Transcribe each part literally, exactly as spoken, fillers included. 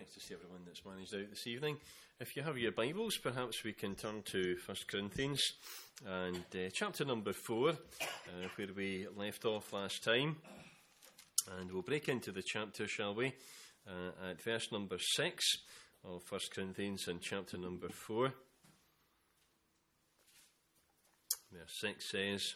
nice to see everyone that's managed out this evening. If you have your Bibles, perhaps we can turn to First Corinthians and uh, chapter number four, uh, where we left off last time. And we'll break into the chapter, shall we, uh, at verse number six of First Corinthians and chapter number four. Verse six says,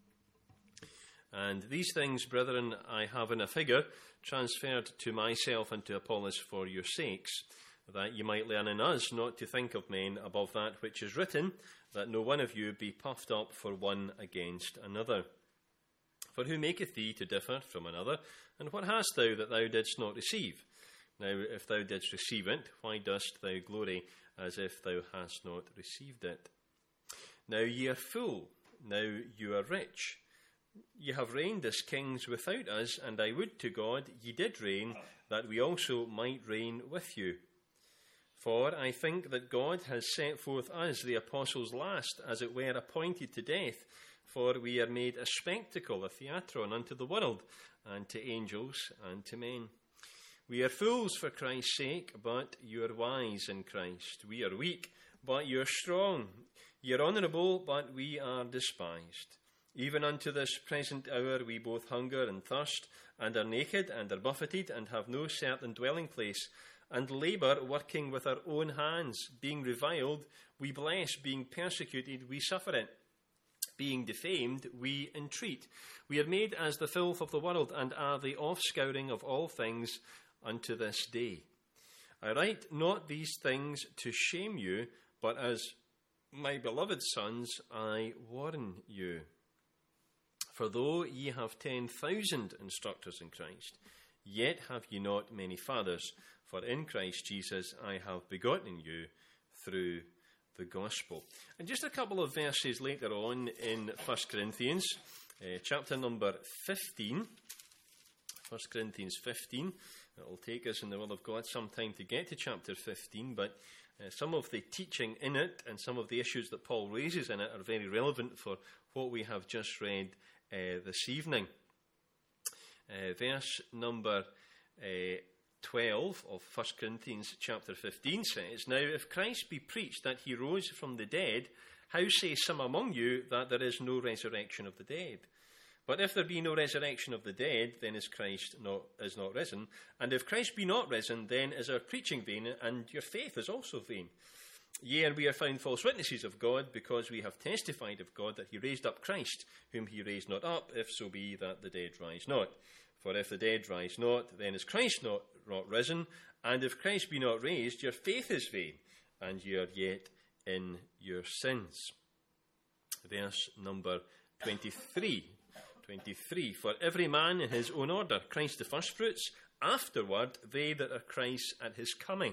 "And these things, brethren, I have in a figure transferred to myself and to Apollos for your sakes, that ye might learn in us not to think of men above that which is written, that no one of you be puffed up for one against another. For who maketh thee to differ from another? And what hast thou that thou didst not receive? Now, if thou didst receive it, why dost thou glory as if thou hast not received it? Now ye are full, now you are rich. Ye have reigned as kings without us, and I would to God ye did reign, that we also might reign with you. For I think that God has set forth us, the apostles last, as it were appointed to death, for we are made a spectacle, a theatron, unto the world, and to angels, and to men. We are fools for Christ's sake, but you are wise in Christ. We are weak, but you are strong. Ye are honourable, but we are despised. Even unto this present hour we both hunger and thirst, and are naked, and are buffeted, and have no certain dwelling place, and labour, working with our own hands. Being reviled, we bless. Being persecuted, we suffer it. Being defamed, we entreat. We are made as the filth of the world, and are the offscouring of all things unto this day. I write not these things to shame you, but as my beloved sons, I warn you. For though ye have ten thousand instructors in Christ, yet have ye not many fathers. For in Christ Jesus I have begotten you through the gospel." And just a couple of verses later on in First Corinthians, uh, chapter number fifteen. First Corinthians fifteen. It will take us in the will of God some time to get to chapter fifteen, but uh, some of the teaching in it and some of the issues that Paul raises in it are very relevant for what we have just read Uh, this evening. Uh, verse number uh, twelve of First Corinthians chapter fifteen says, "Now if Christ be preached that he rose from the dead, how say some among you that there is no resurrection of the dead? But if there be no resurrection of the dead, then is Christ not, is not risen. And if Christ be not risen, then is our preaching vain, and your faith is also vain. Yea, and we are found false witnesses of God, because we have testified of God that he raised up Christ, whom he raised not up, if so be that the dead rise not. For if the dead rise not, then is Christ not, not risen. And if Christ be not raised, your faith is vain, and ye are yet in your sins." Verse number twenty-three. twenty-three. "For every man in his own order, Christ the firstfruits, afterward they that are Christ at his coming.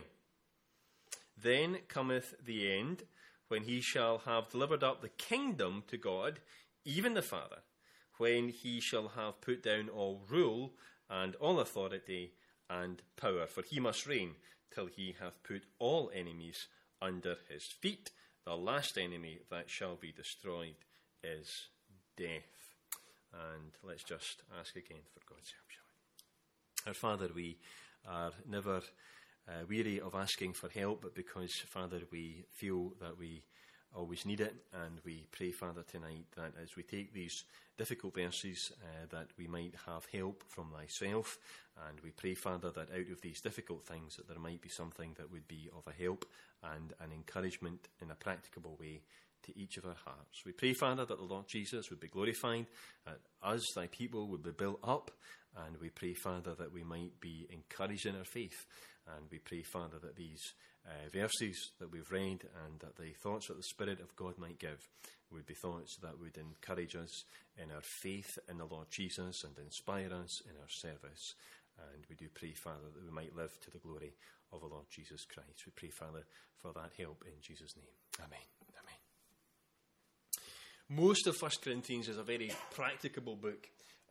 Then cometh the end, when he shall have delivered up the kingdom to God, even the Father, when he shall have put down all rule and all authority and power. For he must reign till he hath put all enemies under his feet. The last enemy that shall be destroyed is death." And let's just ask again for God's help, shall we? Our Father, we are never Uh, weary of asking for help, but because, Father, we feel that we always need it, and we pray, Father, tonight that as we take these difficult verses, uh, that we might have help from thyself, and we pray, Father, that out of these difficult things that there might be something that would be of a help and an encouragement in a practicable way to each of our hearts. We pray, Father, that the Lord Jesus would be glorified, that us, thy people, would be built up, and we pray, Father, that we might be encouraged in our faith. And we pray, Father, that these uh, verses that we've read and that the thoughts that the Spirit of God might give would be thoughts that would encourage us in our faith in the Lord Jesus and inspire us in our service. And we do pray, Father, that we might live to the glory of the Lord Jesus Christ. We pray, Father, for that help in Jesus' name. Amen. Amen. Most of First Corinthians is a very practicable book.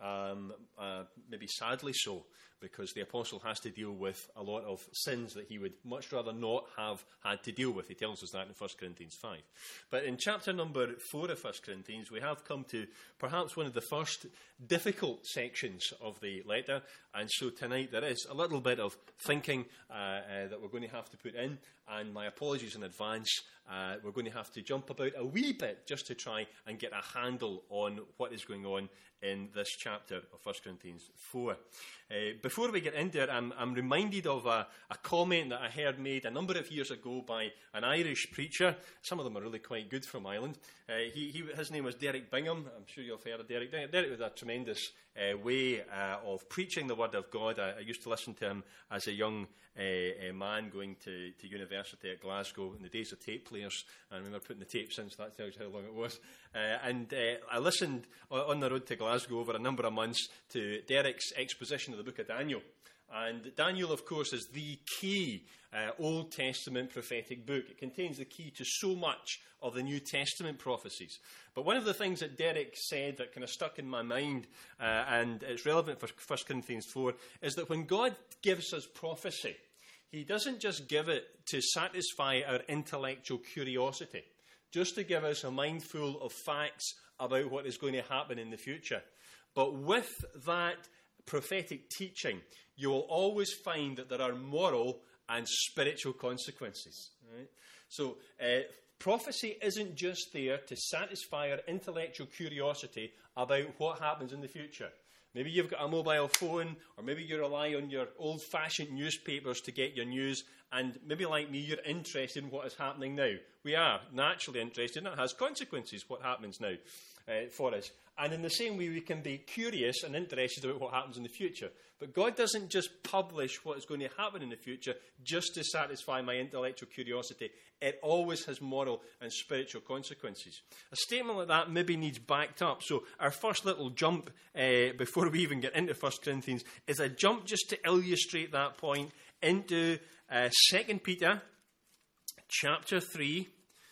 um, uh, maybe sadly so, because the apostle has to deal with a lot of sins that he would much rather not have had to deal with. He tells us that in First Corinthians five. But in chapter number four of First Corinthians, we have come to perhaps one of the first difficult sections of the letter. And so tonight there is a little bit of thinking uh, uh, that we're going to have to put in. And my apologies in advance. Uh, we're going to have to jump about a wee bit just to try and get a handle on what is going on in this chapter of First Corinthians four. Uh, before we get into it, I'm, I'm reminded of a, a comment that I heard made a number of years ago by an Irish preacher. Some of them are really quite good from Ireland. Uh, he, he, his name was Derek Bingham. I'm sure you've heard of Derek. Derek was a tremendous uh, way uh, of preaching the Word of God. I, I used to listen to him as a young uh, uh, man going to, to university at Glasgow in the days of tape players. I remember putting the tapes in, so that tells you how long it was. Uh, and uh, I listened on the road to Glasgow over a number of months to Derek's exposition of the book of Daniel. And Daniel, of course, is the key uh, Old Testament prophetic book. It contains the key to so much of the New Testament prophecies. But one of the things that Derek said that kind of stuck in my mind, uh, and it's relevant for First Corinthians four, is that when God gives us prophecy, he doesn't just give it to satisfy our intellectual curiosity, just to give us a mind full of facts about what is going to happen in the future. But with that prophetic teaching, you will always find that there are moral and spiritual consequences. Right? So uh, prophecy isn't just there to satisfy our intellectual curiosity about what happens in the future. Maybe you've got a mobile phone, or maybe you rely on your old-fashioned newspapers to get your news, and maybe like me, you're interested in what is happening now. We are naturally interested, and it has consequences, what happens now uh, for us. And in the same way, we can be curious and interested about what happens in the future. But God doesn't just publish what is going to happen in the future just to satisfy my intellectual curiosity. It always has moral and spiritual consequences. A statement like that maybe needs backed up. So our first little jump, uh, before we even get into First Corinthians, is a jump just to illustrate that point into uh, Second Peter chapter three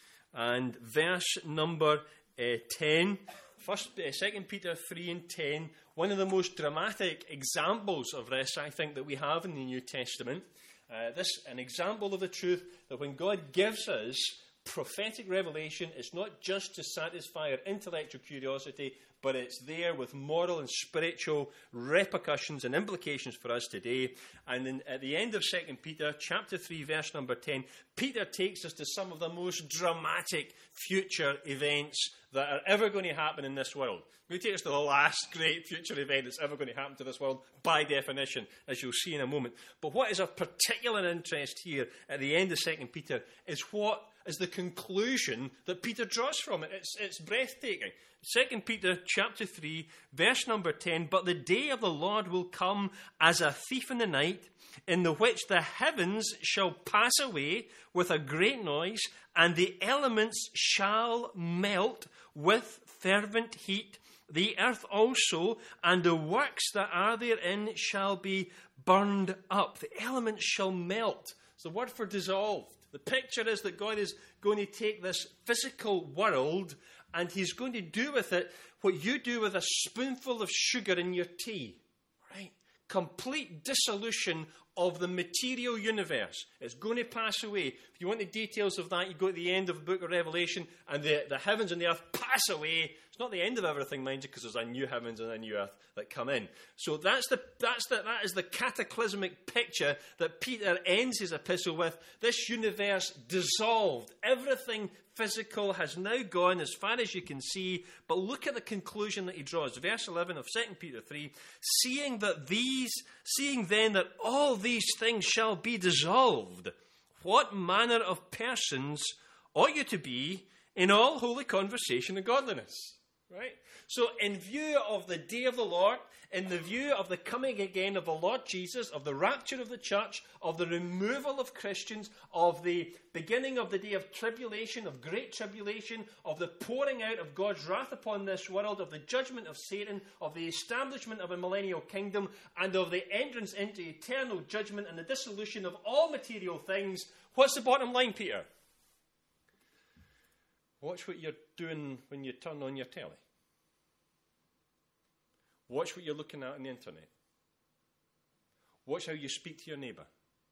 and verse number uh, ten. First, uh, Second Peter three and ten, one of the most dramatic examples of this, I think, that we have in the New Testament. Uh, this, an example of the truth that when God gives us prophetic revelation, it's not just to satisfy our intellectual curiosity, but it's there with moral and spiritual repercussions and implications for us today. And then at the end of Second Peter, chapter three, verse number ten, Peter takes us to some of the most dramatic future events that are ever going to happen in this world. We take us to the last great future event that's ever going to happen to this world, by definition, as you'll see in a moment. But what is of particular interest here at the end of Second Peter is what is the conclusion that Peter draws from it. It's, it's breathtaking. Second Peter chapter three, verse number ten, "But the day of the Lord will come as a thief in the night, in the which the heavens shall pass away with a great noise, and the elements shall melt with fervent heat. The earth also, and the works that are therein, shall be burned up." The elements shall melt. It's the word for dissolved. The picture is that God is going to take this physical world and he's going to do with it what you do with a spoonful of sugar in your tea. Right? Complete dissolution of the material universe. It's going to pass away. If you want the details of that, you go to the end of the book of Revelation, and the, the heavens and the earth pass away. It's not the end of everything, mind you, because there's a new heavens and a new earth that come in. So that's the that's the that is the cataclysmic picture that Peter ends his epistle with. This universe dissolved. Everything physical has now gone as far as you can see. But look at the conclusion that he draws. Verse eleven of Second Peter three. Seeing that these, seeing then that all these things shall be dissolved, what manner of persons ought you to be in all holy conversation and godliness? Right? So in view of the day of the Lord, in the view of the coming again of the Lord Jesus, of the rapture of the church, of the removal of Christians, of the beginning of the day of tribulation, of great tribulation, of the pouring out of God's wrath upon this world, of the judgment of Satan, of the establishment of a millennial kingdom, and of the entrance into eternal judgment and the dissolution of all material things, what's the bottom line, Peter? Watch what you're doing when you turn on your telly. Watch what you're looking at on the internet. Watch how you speak to your neighbour.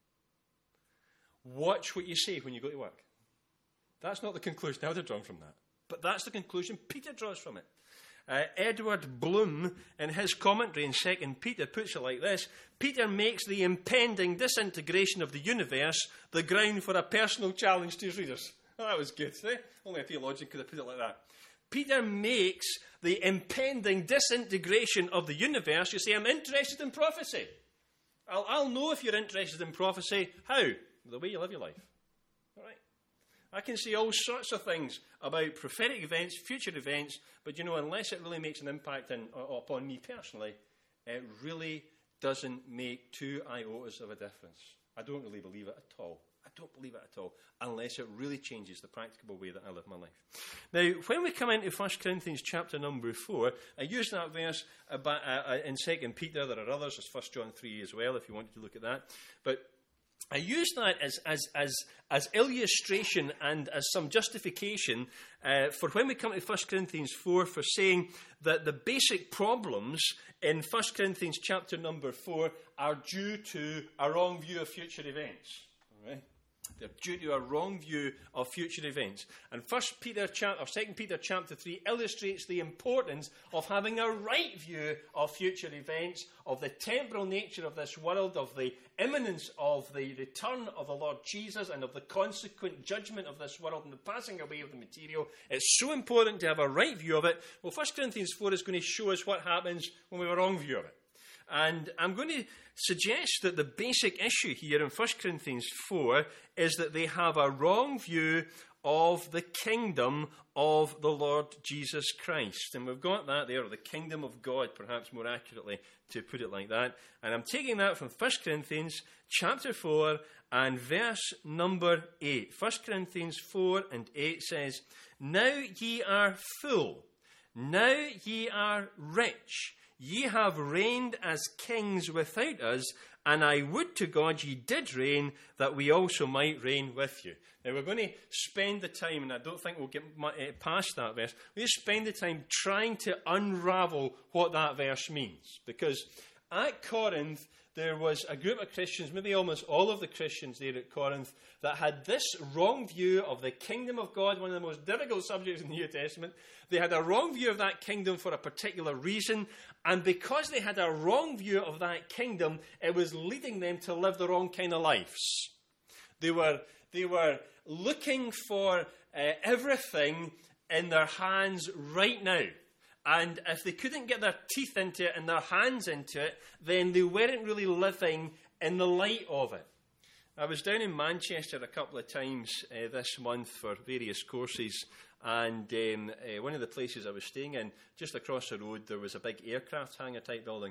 Watch what you say when you go to work. That's not the conclusion I would have drawn from that. But that's the conclusion Peter draws from it. Uh, Edward Bloom, in his commentary in Second Peter, puts it like this. Peter makes the impending disintegration of the universe the ground for a personal challenge to his readers. Oh, that was good. Eh? Only a theologian could have put it like that. Peter makes the impending disintegration of the universe. You say, I'm interested in prophecy. I'll, I'll know if you're interested in prophecy. How? The way you live your life. All right? I can say all sorts of things about prophetic events, future events, but you know, unless it really makes an impact in, upon me personally, it really doesn't make two iotas of a difference. I don't really believe it at all. I don't believe it at all, unless it really changes the practical way that I live my life. Now, when we come into First Corinthians chapter number four, I use that verse about, uh, in Second Peter. There are others. There's First John three as well, if you wanted to look at that. But I use that as as as as illustration and as some justification uh, for when we come to First Corinthians four for saying that the basic problems in First Corinthians chapter number four are due to a wrong view of future events. All right? They're due to a wrong view of future events. And First Peter chapter, or Second Peter chapter three illustrates the importance of having a right view of future events, of the temporal nature of this world, of the imminence of the return of the Lord Jesus, and of the consequent judgment of this world and the passing away of the material. It's so important to have a right view of it. Well, First Corinthians four is going to show us what happens when we have a wrong view of it. And I'm going to suggest that the basic issue here in First Corinthians four is that they have a wrong view of the kingdom of the Lord Jesus Christ. And we've got that there, or the kingdom of God, perhaps more accurately, to put it like that. And I'm taking that from First Corinthians chapter four and verse number eight. First Corinthians four and eight says, Now ye are full, now ye are rich, ye have reigned as kings without us, and I would to God ye did reign, that we also might reign with you. Now we're going to spend the time, and I don't think we'll get past that verse, we're going to spend the time trying to unravel what that verse means. Because at Corinth, there was a group of Christians, maybe almost all of the Christians there at Corinth, that had this wrong view of the kingdom of God, one of the most difficult subjects in the New Testament. They had a wrong view of that kingdom for a particular reason, and because they had a wrong view of that kingdom, it was leading them to live the wrong kind of lives. They were, they were looking for uh, everything in their hands right now. And if they couldn't get their teeth into it and their hands into it, then they weren't really living in the light of it. I was down in Manchester a couple of times uh, this month for various courses, and um, uh, one of the places I was staying in, just across the road, there was a big aircraft hangar type building.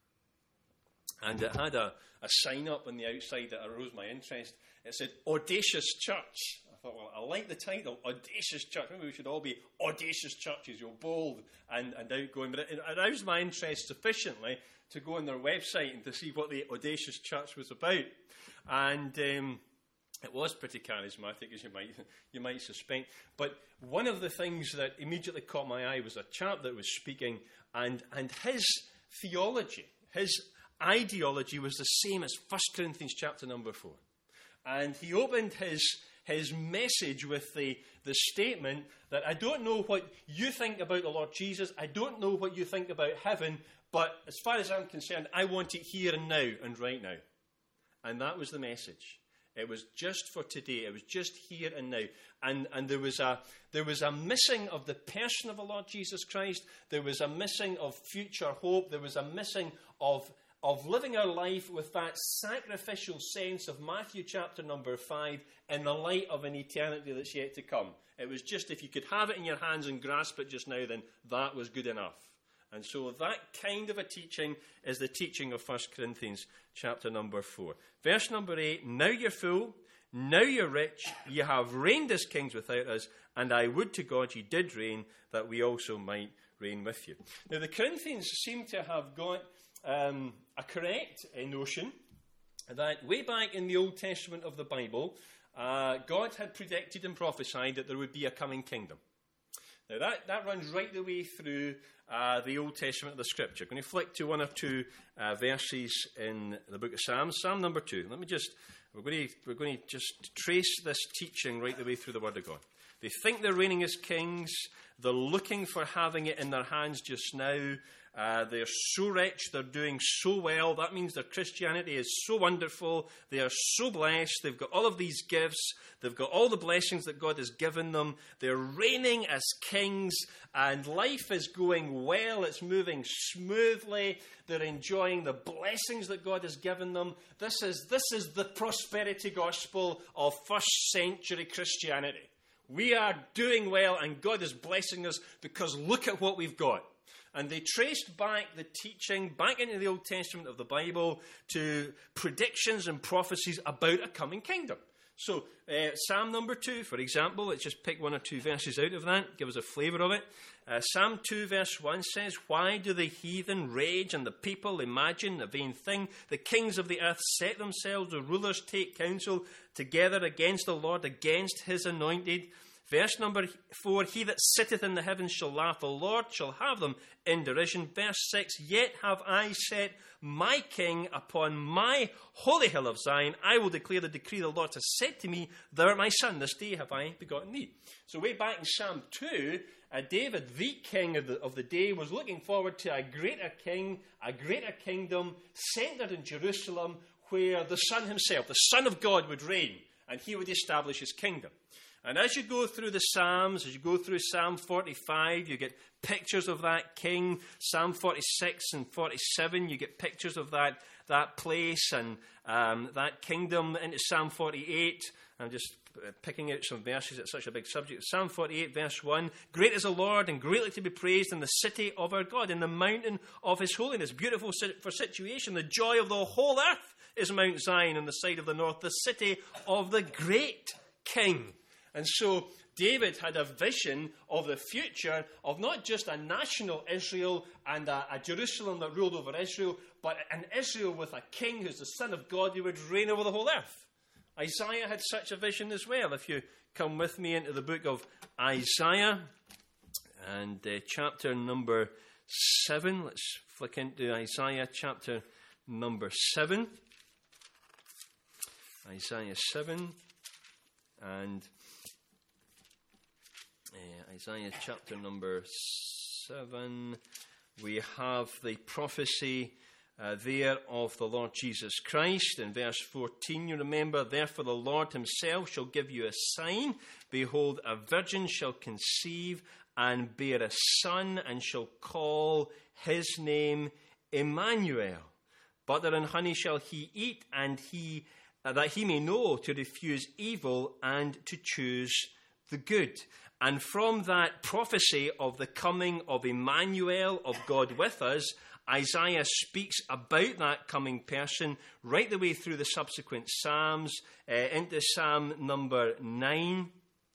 And it had a, a sign up on the outside that arose my interest. It said, Audacious Church. I thought, well, I like the title, Audacious Church. Maybe we should all be audacious churches, you're bold and, and outgoing. But it aroused my interest sufficiently to go on their website and to see what the Audacious Church was about. And um, it was pretty charismatic, as you might you might suspect. But one of the things that immediately caught my eye was a chap that was speaking, and, and his theology, his ideology was the same as First Corinthians chapter number four. And he opened his his message with the, the statement that I don't know what you think about the Lord Jesus, I don't know what you think about heaven, but as far as I'm concerned, I want it here and now and right now. And that was the message. It was just for today. It was just here and now. And and there was a there was a missing of the person of the Lord Jesus Christ. There was a missing of future hope. There was a missing of of living our life with that sacrificial sense of Matthew chapter number five in the light of an eternity that's yet to come. It was just, if you could have it in your hands and grasp it just now, then that was good enough. And so that kind of a teaching is the teaching of First Corinthians chapter number four. Verse number eight, Now you're full, now you're rich, ye have reigned as kings without us, and I would to God ye did reign, that we also might reign with you. Now the Corinthians seem to have got Um, a correct uh, notion that way back in the Old Testament of the Bible, uh, God had predicted and prophesied that there would be a coming kingdom. Now that, that runs right the way through uh, the Old Testament of the Scripture. I'm going to flick to one or two uh, verses in the book of Psalms. Psalm number two. Let me just, we're going, to, we're going to just trace this teaching right the way through the Word of God. They think they're reigning as kings. They're looking for having it in their hands just now. Uh, they're so rich, they're doing so well. That means their Christianity is so wonderful. They are so blessed. They've got all of these gifts. They've got all the blessings that God has given them. They're reigning as kings, and life is going well. It's moving smoothly. They're enjoying the blessings that God has given them. This is, this is the prosperity gospel of first century Christianity. We are doing well, and God is blessing us because look at what we've got. And they traced back the teaching, back into the Old Testament of the Bible, to predictions and prophecies about a coming kingdom. So, uh, Psalm number two, for example, let's just pick one or two verses out of that, give us a flavour of it. Uh, Psalm two verse one says, "Why do the heathen rage and the people imagine a vain thing? The kings of the earth set themselves, the rulers take counsel together against the Lord, against his anointed." Verse number four, "He that sitteth in the heavens shall laugh, the Lord shall have them in derision." Verse six, "Yet have I set my king upon my holy hill of Zion. I will declare the decree the Lord has said to me, Thou art my son, this day have I begotten thee." So way back in Psalm two, uh, David, the king of the, of the day, was looking forward to a greater king, a greater kingdom, centered in Jerusalem, where the Son himself, the Son of God, would reign, and he would establish his kingdom. And as you go through the Psalms, as you go through Psalm forty-five, you get pictures of that king. Psalm forty-six and forty-seven, you get pictures of that, that place and um, that kingdom. Into Psalm forty-eight, I'm just picking out some verses. It's such a big subject. Psalm forty-eight, verse one, "Great is the Lord, and greatly to be praised in the city of our God, in the mountain of his holiness." Beautiful for situation. The joy of the whole earth is Mount Zion on the side of the north, the city of the great king. And so David had a vision of the future of not just a national Israel and a, a Jerusalem that ruled over Israel, but an Israel with a king who's the Son of God who would reign over the whole earth. Isaiah had such a vision as well. If you come with me into the book of Isaiah and uh, chapter number seven, let's flick into Isaiah chapter number seven. Isaiah seven and Uh, Isaiah chapter number seven, we have the prophecy uh, there of the Lord Jesus Christ. In verse fourteen, you remember, "Therefore the Lord himself shall give you a sign. Behold, a virgin shall conceive and bear a son, and shall call his name Emmanuel. Butter and honey shall he eat, and he uh, that he may know to refuse evil and to choose the good." And from that prophecy of the coming of Emmanuel, of God with us, Isaiah speaks about that coming person right the way through the subsequent Psalms, uh, into Psalm number nine.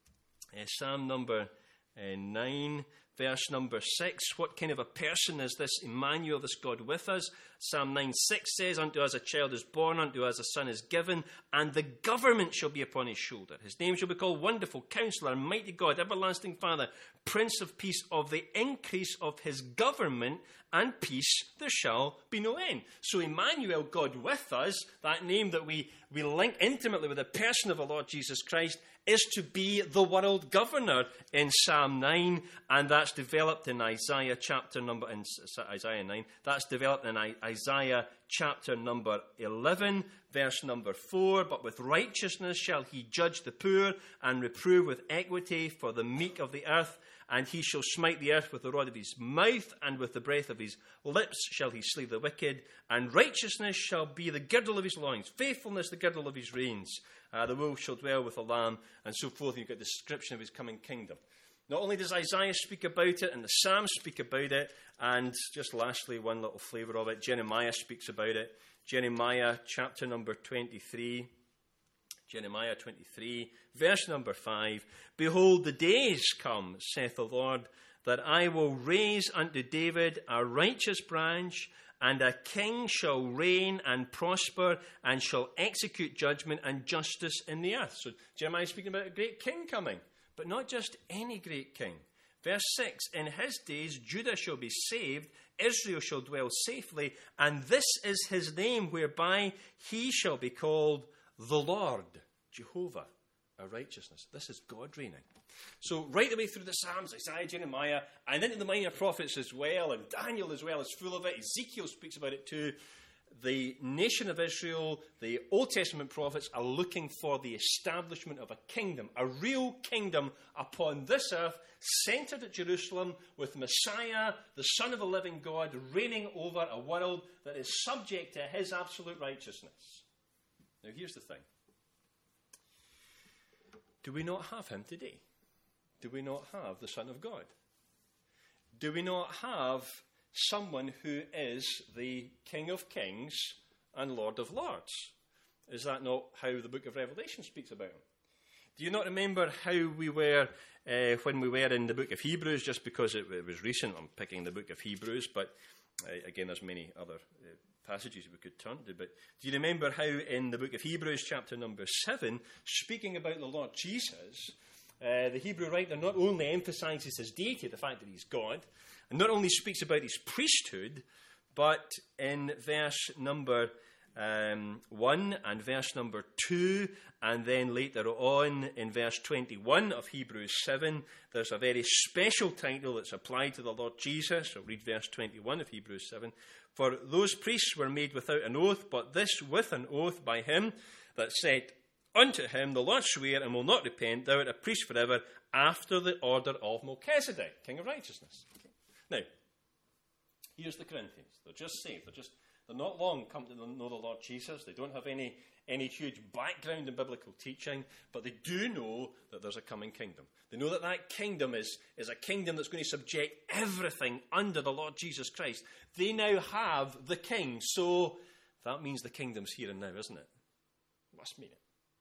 Uh, Psalm number uh, nine, verse number six. What kind of a person is this Emmanuel, this God with us? Psalm nine six says, "Unto us a child is born, unto us a son is given, and the government shall be upon his shoulder. His name shall be called Wonderful, Counselor, Mighty God, Everlasting Father, Prince of Peace. Of the increase of his government and peace there shall be no end." So Emmanuel, God with us, that name that we, we link intimately with the person of the Lord Jesus Christ, is to be the world governor in Psalm nine, and that's developed in Isaiah chapter number, in Isaiah nine, that's developed in Isaiah chapter number eleven, verse number four. "But with righteousness shall he judge the poor, and reprove with equity for the meek of the earth. And he shall smite the earth with the rod of his mouth, and with the breath of his lips shall he slay the wicked. And righteousness shall be the girdle of his loins, faithfulness the girdle of his reins. Uh, the wolf shall dwell with the lamb," and so forth. You've got the description of his coming kingdom. Not only does Isaiah speak about it, and the Psalms speak about it, and just lastly, one little flavour of it, Jeremiah speaks about it. Jeremiah chapter number twenty-three. Jeremiah twenty-three, verse number five. "Behold, the days come, saith the Lord, that I will raise unto David a righteous branch, and a king shall reign and prosper, and shall execute judgment and justice in the earth." So Jeremiah is speaking about a great king coming, but not just any great king. Verse six, in his days Judah shall be saved, Israel shall dwell safely, and this is his name whereby he shall be called the Lord, Jehovah, our righteousness. This is God reigning. So right the way through the Psalms, Isaiah, Jeremiah, and into the minor prophets as well, and Daniel as well is full of it. Ezekiel speaks about it too. The nation of Israel, the Old Testament prophets are looking for the establishment of a kingdom, a real kingdom upon this earth, centered at Jerusalem, with Messiah, the Son of the living God, reigning over a world that is subject to his absolute righteousness. Now here's the thing. Do we not have him today? Do we not have the Son of God? Do we not have someone who is the King of Kings and Lord of Lords? Is that not how the book of Revelation speaks about him? Do you not remember how we were uh, when we were in the book of Hebrews, just because it, it was recent? I'm picking the book of Hebrews, but uh, again, there's many other uh, passages we could turn to. But do you remember how in the book of Hebrews, chapter number seven, speaking about the Lord Jesus, uh, the Hebrew writer not only emphasizes his deity, the fact that he's God, and not only speaks about his priesthood, but in verse number um, one and verse number two, and then later on in verse twenty-one of Hebrews seven, there's a very special title that's applied to the Lord Jesus. I'll read verse twenty-one of Hebrews seven. For those priests were made without an oath, but this with an oath by him that said unto him, the Lord sware and will not repent, thou art a priest forever, after the order of Melchizedek, King of righteousness. Now, here's the Corinthians. They're just saved. They're just they're not long come to know the Lord Jesus. They don't have any, any huge background in biblical teaching, but they do know that there's a coming kingdom. They know that that kingdom is, is a kingdom that's going to subject everything under the Lord Jesus Christ. They now have the king, so that means the kingdom's here and now, isn't it? Must mean it.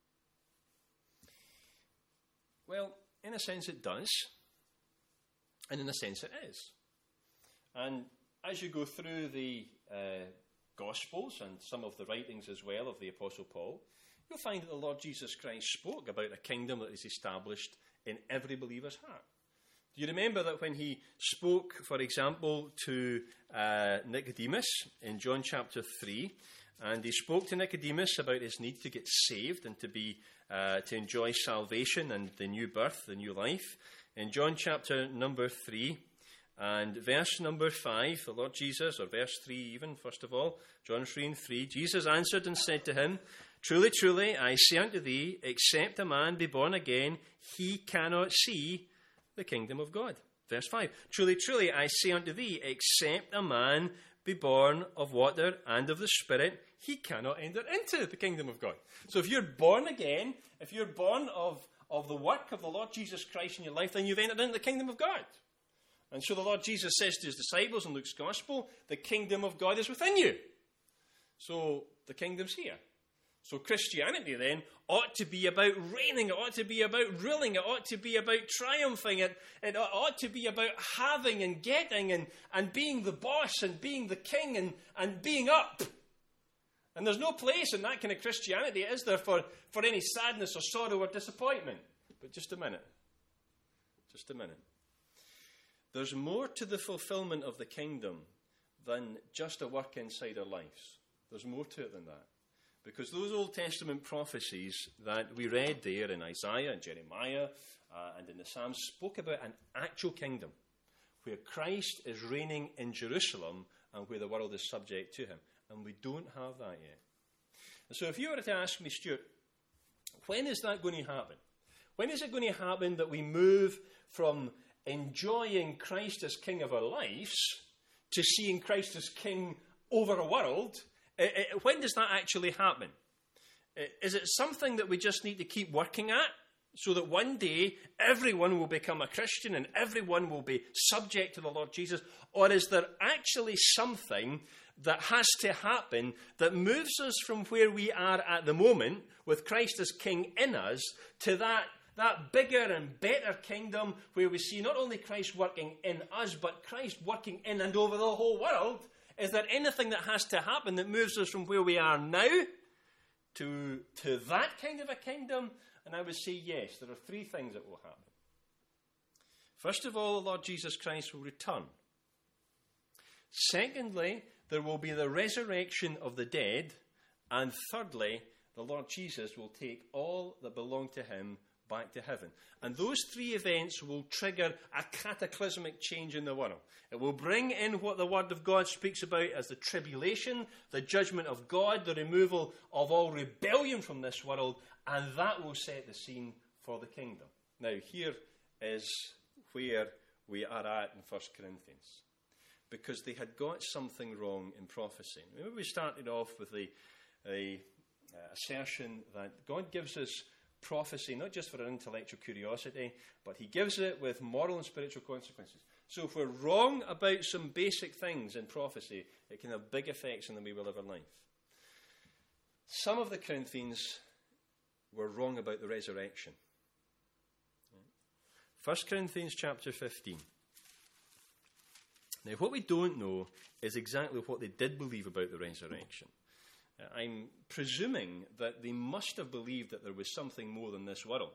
Well, in a sense it does, and in a sense it is. And as you go through the uh, Gospels and some of the writings as well of the Apostle Paul, you'll find that the Lord Jesus Christ spoke about a kingdom that is established in every believer's heart. Do you remember that when he spoke, for example, to uh, Nicodemus in John chapter three, and he spoke to Nicodemus about his need to get saved and to be uh, to enjoy salvation and the new birth, the new life? In John chapter number three, and verse number five, the Lord Jesus, or verse three even, first of all, John three and three, Jesus answered and said to him, Truly, truly, I say unto thee, except a man be born again, he cannot see the kingdom of God. Verse five, Truly, truly, I say unto thee, except a man be born of water and of the Spirit, he cannot enter into the kingdom of God. So if you're born again, if you're born of, of the work of the Lord Jesus Christ in your life, then you've entered into the kingdom of God. And so the Lord Jesus says to his disciples in Luke's Gospel, the kingdom of God is within you. So the kingdom's here. So Christianity then ought to be about reigning, it ought to be about ruling, it ought to be about triumphing, it, it ought to be about having and getting and, and being the boss and being the king and, and being up. And there's no place in that kind of Christianity, is there, for, for any sadness or sorrow or disappointment. But just a minute. Just a minute. There's more to the fulfillment of the kingdom than just a work inside our lives. There's more to it than that. Because those Old Testament prophecies that we read there in Isaiah and Jeremiah uh, and in the Psalms spoke about an actual kingdom where Christ is reigning in Jerusalem and where the world is subject to him. And we don't have that yet. And so if you were to ask me, Stuart, when is that going to happen? When is it going to happen that we move from enjoying Christ as king of our lives to seeing Christ as king over a world? When does that actually happen? Is it something that we just need to keep working at so that one day everyone will become a Christian and everyone will be subject to the Lord Jesus? Or is there actually something that has to happen that moves us from where we are at the moment with Christ as king in us to that That bigger and better kingdom where we see not only Christ working in us, but Christ working in and over the whole world? Is there anything that has to happen that moves us from where we are now to, to that kind of a kingdom? And I would say yes, there are three things that will happen. First of all, the Lord Jesus Christ will return. Secondly, there will be the resurrection of the dead. And thirdly, the Lord Jesus will take all that belong to him back to heaven. And those three events will trigger a cataclysmic change in the world. It will bring in what the Word of God speaks about as the tribulation, the judgment of God, the removal of all rebellion from this world, and that will set the scene for the kingdom. Now, here is where we are at in First Corinthians. Because they had got something wrong in prophecy. Remember, we started off with the, the uh, assertion that God gives us prophecy not just for our intellectual curiosity, but he gives it with moral and spiritual consequences. So if we're wrong about some basic things in prophecy, it can have big effects on the way we live our life. Some of the Corinthians were wrong about the resurrection. First Corinthians chapter fifteen. Now, what we don't know is exactly what they did believe about the resurrection. Uh, I'm presuming that they must have believed that there was something more than this world.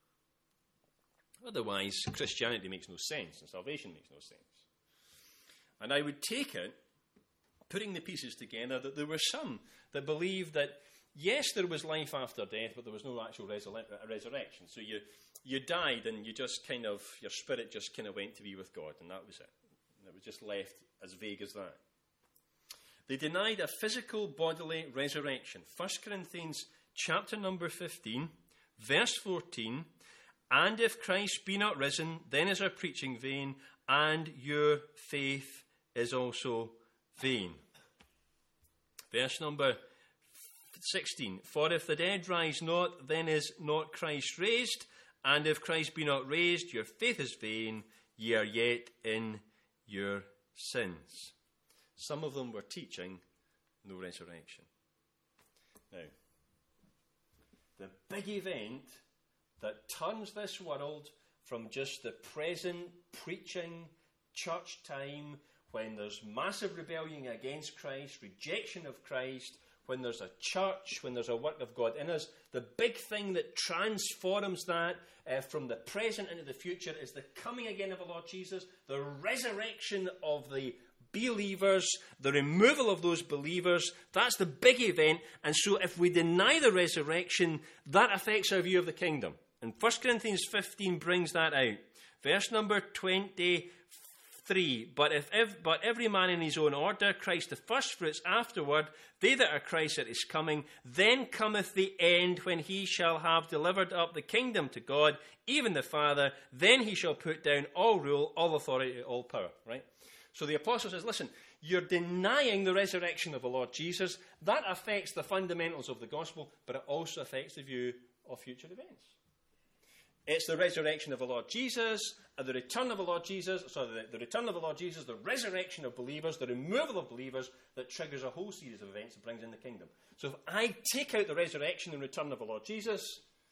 Otherwise, Christianity makes no sense and salvation makes no sense. And I would take it, putting the pieces together, that there were some that believed that, yes, there was life after death, but there was no actual resur- resurrection. So you, you died and you just kind of, your spirit just kind of went to be with God, and that was it. It was just left as vague as that. They denied a physical bodily resurrection. First Corinthians chapter number fifteen, verse fourteen, and if Christ be not risen, then is our preaching vain, and your faith is also vain. Verse number sixteen, for if the dead rise not, then is not Christ raised, and if Christ be not raised, your faith is vain, ye are yet in your sins. Some of them were teaching no resurrection. Now, the big event that turns this world from just the present preaching church time, when there's massive rebellion against Christ, rejection of Christ, when there's a church, when there's a work of God in us, the big thing that transforms that uh, from the present into the future is the coming again of the Lord Jesus, the resurrection of the believers, the removal of those believers. That's the big event. And so if we deny the resurrection, that affects our view of the kingdom. And First Corinthians fifteen brings that out. Verse number twenty-three. But if ev- but every man in his own order, Christ the firstfruits afterward, they that are Christ at his coming, then cometh the end, when he shall have delivered up the kingdom to God, even the Father. Then he shall put down all rule, all authority, all power. Right? So the apostle says, listen, you're denying the resurrection of the Lord Jesus. That affects the fundamentals of the gospel, but it also affects the view of future events. It's the resurrection of the Lord Jesus, and the return of the Lord Jesus, sorry, the, the return of the Lord Jesus, the resurrection of believers, the removal of believers, that triggers a whole series of events that brings in the kingdom. So if I take out the resurrection and return of the Lord Jesus,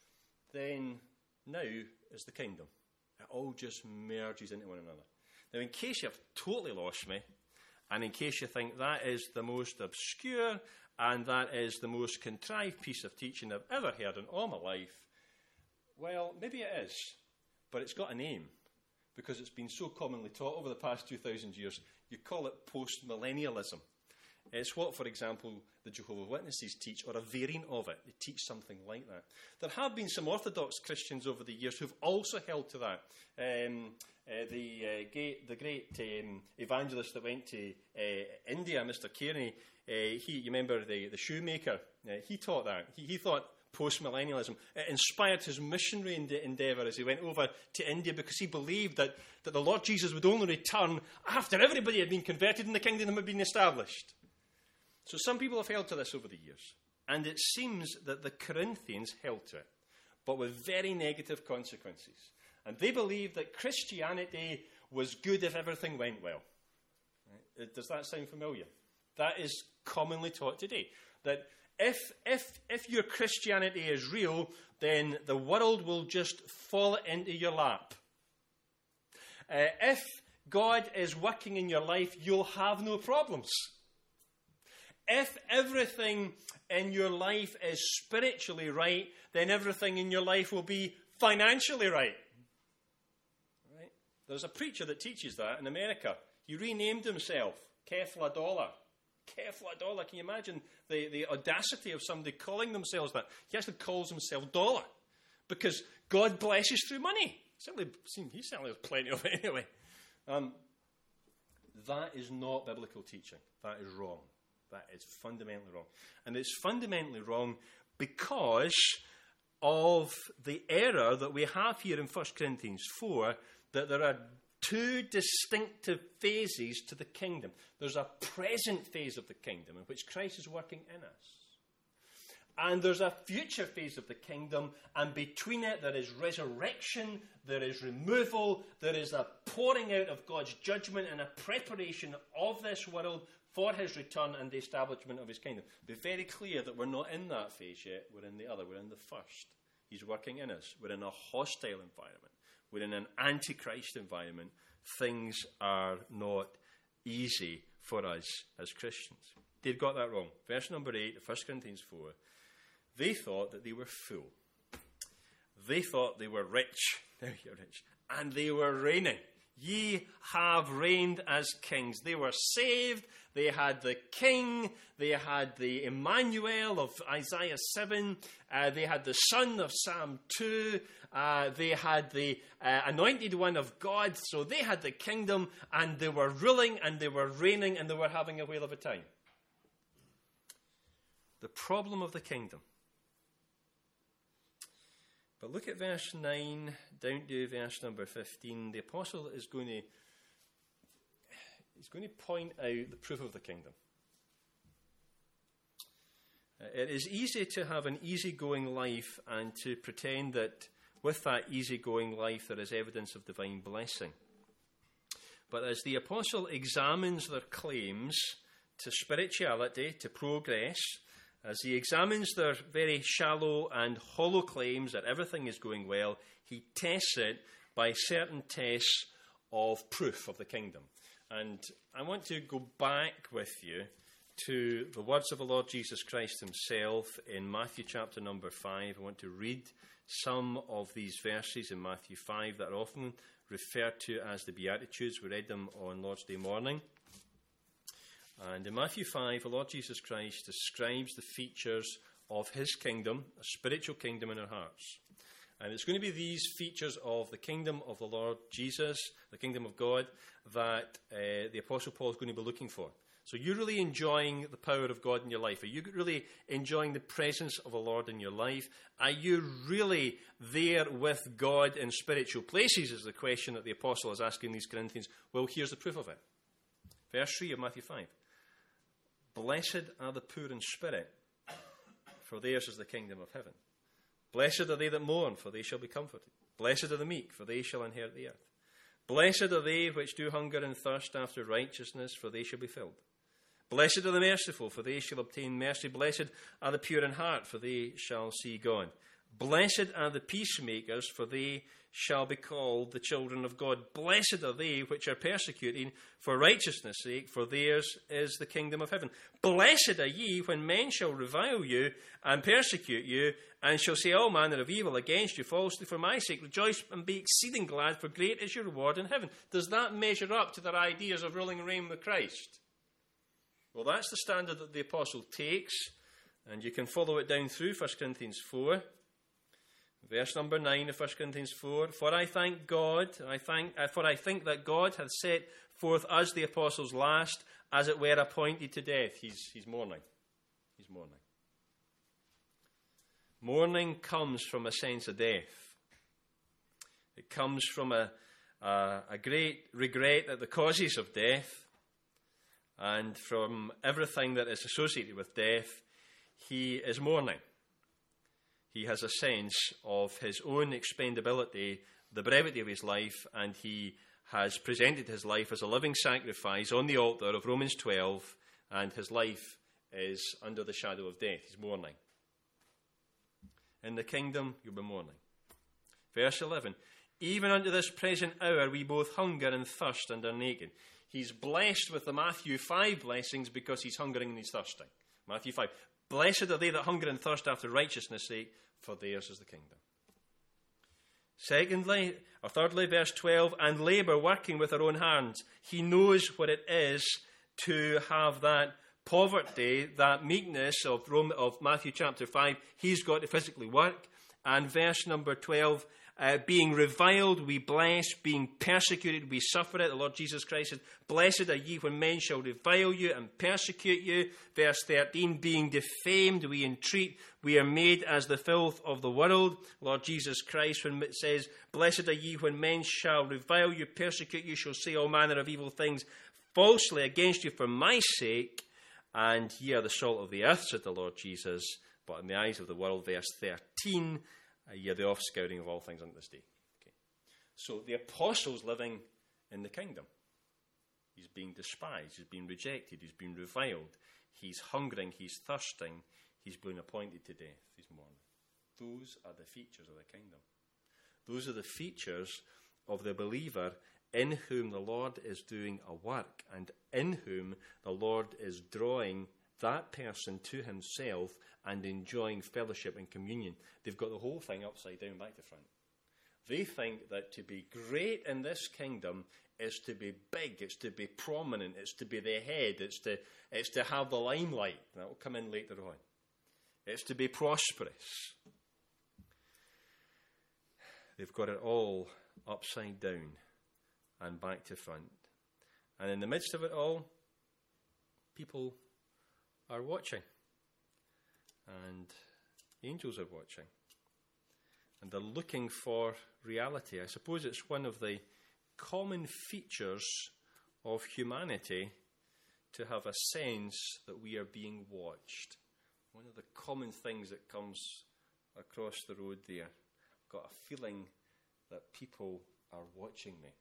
then now is the kingdom. It all just merges into one another. Now, in case you've totally lost me, and in case you think that is the most obscure and that is the most contrived piece of teaching I've ever heard in all my life, well, maybe it is, but it's got a name, because it's been so commonly taught over the past two thousand years. You call it post-millennialism. It's what, for example, the Jehovah's Witnesses teach, or a variant of it. They teach something like that. There have been some Orthodox Christians over the years who've also held to that. Um, uh, the, uh, great, the great um, evangelist that went to uh, India, Mister Kearney, uh, he, you remember the, the shoemaker, uh, he taught that. He, he thought post-millennialism. It inspired his missionary endeavour as he went over to India, because he believed that, that the Lord Jesus would only return after everybody had been converted and the kingdom had been established. So some people have held to this over the years, and it seems that the Corinthians held to it, but with very negative consequences. And they believed that Christianity was good if everything went well. Right? Does that sound familiar? That is commonly taught today, that If, if, if your Christianity is real, then the world will just fall into your lap. Uh, if God is working in your life, you'll have no problems. If everything in your life is spiritually right, then everything in your life will be financially right. Right? There's a preacher that teaches that in America. He renamed himself Kefla Dollar. Kefla Dollar. Can you imagine the, the audacity of somebody calling themselves that? He actually calls himself Dollar because God blesses through money. Certainly, he certainly has plenty of it anyway. Um, that is not biblical teaching. That is wrong. That is fundamentally wrong. And it's fundamentally wrong because of the error that we have here in First Corinthians four, that there are two distinctive phases to the kingdom. There's a present phase of the kingdom in which Christ is working in us. And there's a future phase of the kingdom, and between it there is resurrection, there is removal, there is a pouring out of God's judgment and a preparation of this world for his return and the establishment of his kingdom. Be very clear that we're not in that phase yet, we're in the other, we're in the first. He's working in us. We're in a hostile environment. We're in an antichrist environment. Things are not easy for us as Christians. They've got that wrong. Verse number eight of First Corinthians four. They thought that they were full. They thought they were rich. Now you're rich. And they were reigning. Ye have reigned as kings. They were saved. They had the king. They had the Emmanuel of Isaiah seven. Uh, they had the son of Psalm two. Uh, they had the uh, anointed one of God. So they had the kingdom, and they were ruling, and they were reigning, and they were having a whale of a time. The problem of the kingdom. But look at verse nine down to verse number fifteen. The apostle is going to he's going to point out the proof of the kingdom. Uh, it is easy to have an easygoing life and to pretend that with that easygoing life there is evidence of divine blessing. But as the apostle examines their claims to spirituality, to progress, as he examines their very shallow and hollow claims that everything is going well, he tests it by certain tests of proof of the kingdom. And I want to go back with you to the words of the Lord Jesus Christ himself in Matthew chapter number five. I want to read some of these verses in Matthew five that are often referred to as the Beatitudes. We read them on Lord's Day morning. And in Matthew five, the Lord Jesus Christ describes the features of his kingdom, a spiritual kingdom in our hearts. And it's going to be these features of the kingdom of the Lord Jesus, the kingdom of God, that uh, the Apostle Paul is going to be looking for. So you're really enjoying the power of God in your life? Are you really enjoying the presence of the Lord in your life? Are you really there with God in spiritual places, is the question that the Apostle is asking these Corinthians. Well, here's the proof of it. Verse three of Matthew five. Blessed are the poor in spirit, for theirs is the kingdom of heaven. Blessed are they that mourn, for they shall be comforted. Blessed are the meek, for they shall inherit the earth. Blessed are they which do hunger and thirst after righteousness, for they shall be filled. Blessed are the merciful, for they shall obtain mercy. Blessed are the pure in heart, for they shall see God. Blessed are the peacemakers, for they shall be called the children of God. Blessed are they which are persecuted for righteousness' sake, for theirs is the kingdom of heaven. Blessed are ye when men shall revile you and persecute you, and shall say all manner of evil against you falsely for my sake. Rejoice and be exceeding glad, for great is your reward in heaven. Does that measure up to their ideas of ruling and reign with Christ? Well, that's the standard that the apostle takes, and you can follow it down through First Corinthians four. Verse number nine of First Corinthians four. For I thank God, I thank, uh, for I think that God hath set forth us the apostles last, as it were appointed to death. He's, he's mourning. He's mourning. Mourning comes from a sense of death. It comes from a, a, a great regret at the causes of death, and from everything that is associated with death. He is mourning. He has a sense of his own expendability, the brevity of his life, and he has presented his life as a living sacrifice on the altar of Romans twelve, and his life is under the shadow of death. He's mourning. In the kingdom, you'll be mourning. Verse eleven. Even unto this present hour we both hunger and thirst and are naked. He's blessed with the Matthew five blessings because he's hungering and he's thirsting. Matthew five. Blessed are they that hunger and thirst after righteousness' sake, for theirs is the kingdom. Secondly, or thirdly, verse twelve, and labour, working with our own hands. He knows what it is to have that poverty, that meekness of Rome, of Matthew chapter five. He's got to physically work. And verse number twelve, uh, being reviled, we bless. Being persecuted, we suffer it. The Lord Jesus Christ said, blessed are ye when men shall revile you and persecute you. Verse thirteen, being defamed, we entreat. We are made as the filth of the world. Lord Jesus Christ, when it says, blessed are ye when men shall revile you, persecute you, shall say all manner of evil things falsely against you for my sake. And ye are the salt of the earth, said the Lord Jesus. But in the eyes of the world, verse thirteen, uh, ye are the offscouring of all things unto this day. Okay. So the apostle's living in the kingdom. He's being despised, he's being rejected, he's being reviled. He's hungering, he's thirsting, he's being appointed to death this morning. Those are the features of the kingdom. Those are the features of the believer in whom the Lord is doing a work, and in whom the Lord is drawing that person to himself and enjoying fellowship and communion. They've got the whole thing upside down, back to front. They think that to be great in this kingdom is to be big, it's to be prominent, it's to be the head, it's to, it's to have the limelight. That will come in later on. It's to be prosperous. They've got it all upside down and back to front. And in the midst of it all, people are watching. And angels are watching. And they're looking for reality. I suppose it's one of the common features of humanity to have a sense that we are being watched. One of the common things that comes across the road there. I've got a feeling that people are watching me.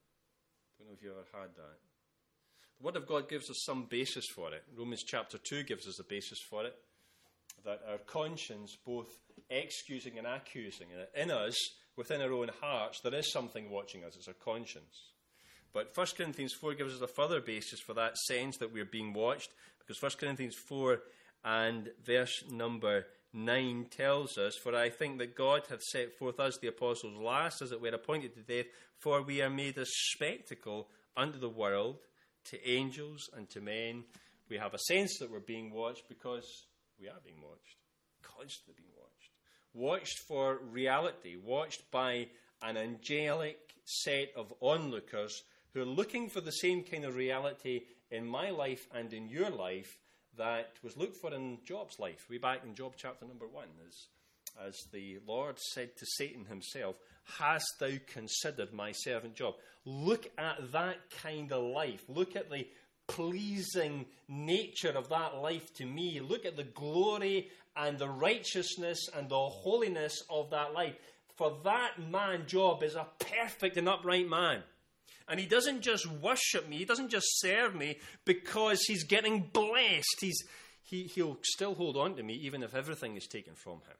I don't know if you ever had that. The Word of God gives us some basis for it. Romans chapter two gives us a basis for it. That our conscience, both excusing and accusing, in us, within our own hearts, there is something watching us. It's our conscience. But First Corinthians four gives us a further basis for that sense that we're being watched. Because First Corinthians four and verse number nine tells us, for I think that God hath set forth us, the apostles, last, as it were, appointed to death, for we are made a spectacle unto the world, to angels and to men. We have a sense that we're being watched because we are being watched, constantly being watched. Watched for reality, watched by an angelic set of onlookers who are looking for the same kind of reality in my life and in your life that was looked for in Job's life. Way back in Job chapter number one, as, as the Lord said to Satan himself, hast thou considered my servant Job? Look at that kind of life. Look at the pleasing nature of that life to me. Look at the glory and the righteousness and the holiness of that life. For that man, Job, is a perfect and upright man. And he doesn't just worship me, he doesn't just serve me because he's getting blessed. He's, he, he'll still hold on to me even if everything is taken from him.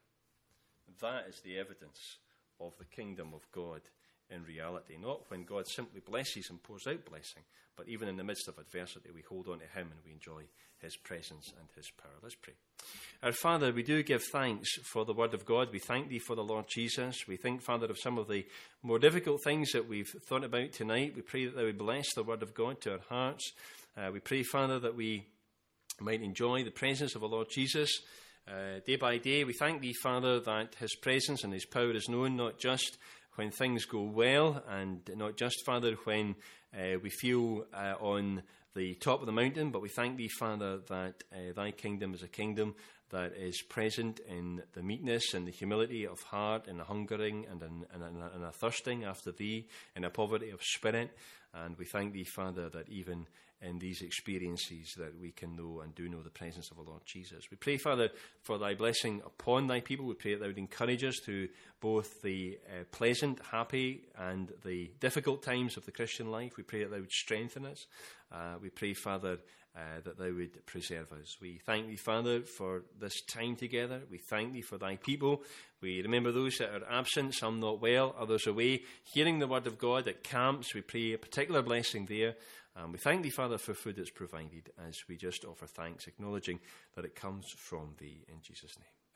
That is the evidence of the kingdom of God in reality. Not when God simply blesses and pours out blessing, but even in the midst of adversity, we hold on to him and we enjoy his presence and his power. Let's pray. Our Father, we do give thanks for the word of God. We thank thee for the Lord Jesus. We think, Father, of some of the more difficult things that we've thought about tonight. We pray that thou would bless the word of God to our hearts. Uh, we pray, Father, that we might enjoy the presence of the Lord Jesus uh, day by day. We thank thee, Father, that his presence and his power is known not just when things go well, and not just, Father, when uh, we feel uh, on the top of the mountain, but we thank thee, Father, that uh, thy kingdom is a kingdom that is present in the meekness and the humility of heart, and the hungering and, in, and, and, and a thirsting after thee, and a poverty of spirit. And we thank thee, Father, that even in these experiences that we can know and do know the presence of the Lord Jesus. We pray, Father, for thy blessing upon thy people. We pray that thou would encourage us through both the uh, pleasant, happy, and the difficult times of the Christian life. We pray that thou would strengthen us. Uh, we pray, Father, uh, that thou would preserve us. We thank thee, Father, for this time together. We thank thee for thy people. We remember those that are absent, some not well, others away, hearing the word of God at camps. We pray a particular blessing there. And we thank thee, Father, for food that's provided as we just offer thanks, acknowledging that it comes from thee in Jesus' name.